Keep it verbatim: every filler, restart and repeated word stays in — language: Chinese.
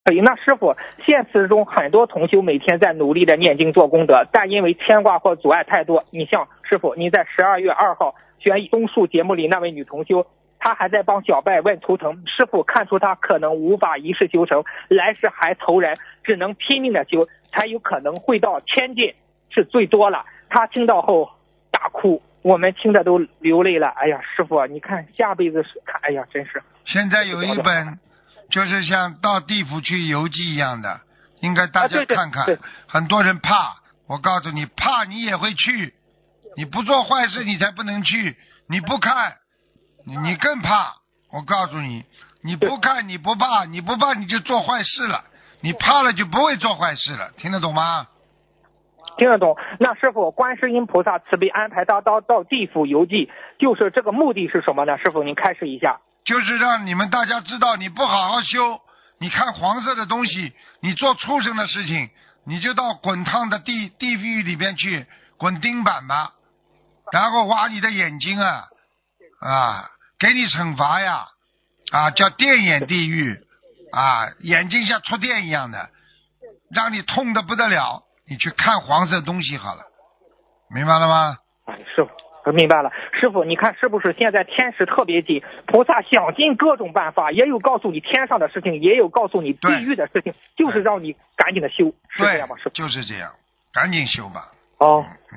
可以。那师傅，现实中很多同修每天在努力的念经做功德，但因为牵挂或阻碍太多。你像师傅，您在十二月二号悬疑综述节目里那位女同修，她还在帮小拜问图腾，师傅看出她可能无法一世修成，来世还投人，只能拼命的修，才有可能会到天界，是最多了。她听到后大哭，我们听着都流泪了。哎呀，师傅，你看下辈子是看，哎呀，真是。 现在有一本就是像到地府去游记一样的，应该大家看看。 啊、对对对， 很多人怕，我告诉你，怕你也会去，你不做坏事你才不能去，你不看你更怕。我告诉你，你不看你不怕，你不怕你就做坏事了，你怕了就不会做坏事了，听得懂吗？ 听得懂。那师傅，观世音菩萨慈悲安排他到到地府游记，就是这个目的是什么呢？师傅您开示一下。 就是让你们大家知道，你不好好修，你看黄色的东西，你做畜生的事情，你就到滚烫的地地狱里边去滚钉板吧，然后挖你的眼睛啊啊，给你惩罚呀啊，叫电眼地狱啊，眼睛像触电一样的，让你痛得不得了。你去看黄色东西好了，明白了吗？ 哎，师傅。我明白了。师傅你看是不是现在天时特别紧，菩萨想尽各种办法，也有告诉你天上的事情，也有告诉你地狱的事情，就是让你赶紧的修，是这样吗？师傅就是这样，赶紧修吧。 哦。